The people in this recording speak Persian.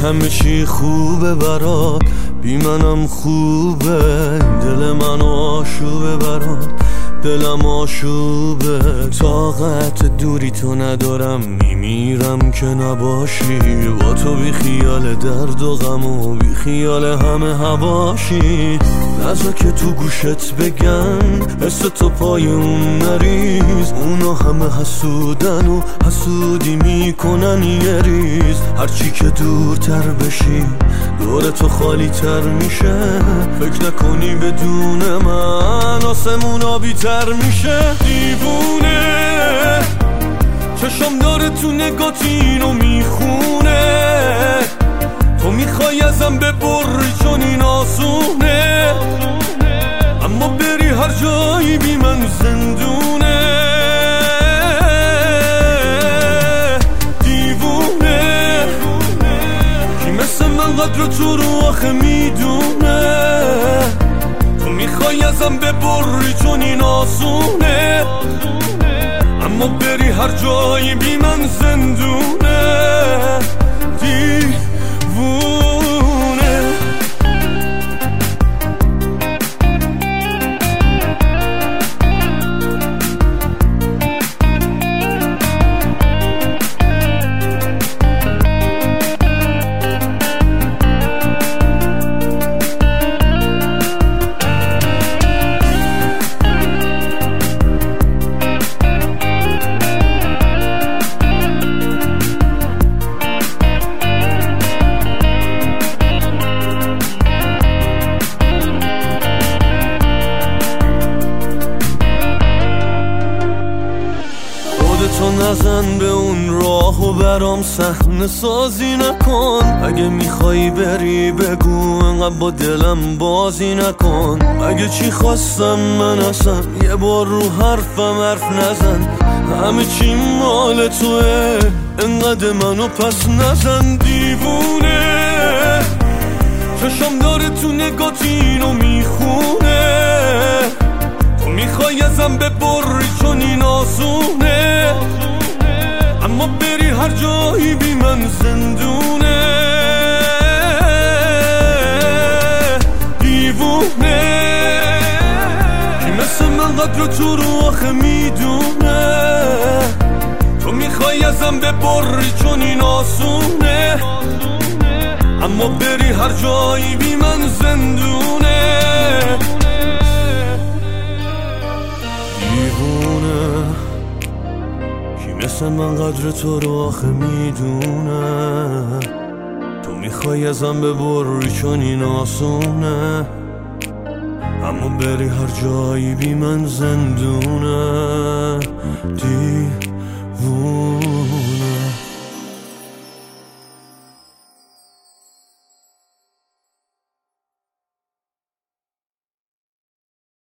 همه چی خوبه برات، بی منم خوبه. دل منو آشوبه برات، دلم آشوبه. طاقت دوری تو ندارم، میمیرم که نباشی. با تو بی خیال درد و غم و بی خیال همه هواشی. نذار که تو گوشت بگن حس تو پای اون نریز. اونا همه حسودن و حسودی میکنن یه ریز. هرچی که دورتر بشی دور تو خالی تر میشه. فکر نکنی بدون من آسمون آبی تر میشه. دیوونه چشم داره تو نگات اینو میخونه. تو میخوای ازم ببری چون این آسونه، اما بری هر جایی بی من زندونه. دیوونه کی مثل من قدر تو رو آخه میدونه. تو میخوای ازم ببری چون این آسونه، اما بری هر جایی بی من زندونه. دیوونه تو نزن به اون راه و برام صحنه سازی نکن. اگه میخوایی بری بگو، انقدر با دلم بازی نکن. اگه چی خواستم من اصلا یه بار رو حرفم حرف نزن. همه چی مال توه، انقدر منو پس نزن. دیوونه چشم داره تو نگات اینو میخونه. تو میخوای ازم ببری چون این آسونه، اما بری هر جایی بی من زندونه. دیوونه کی مثل من قدر تو رو آخه میدونه. تو میخوای ازم ببری چون این آسونه، اما بری هر جایی بی من زندونه. دیوونه کی مثل من قدر تو رو آخه میدونه. تو میخوای ازم ببری چون این آسونه، اما بری هر جایی بی من زندونه. دیوونه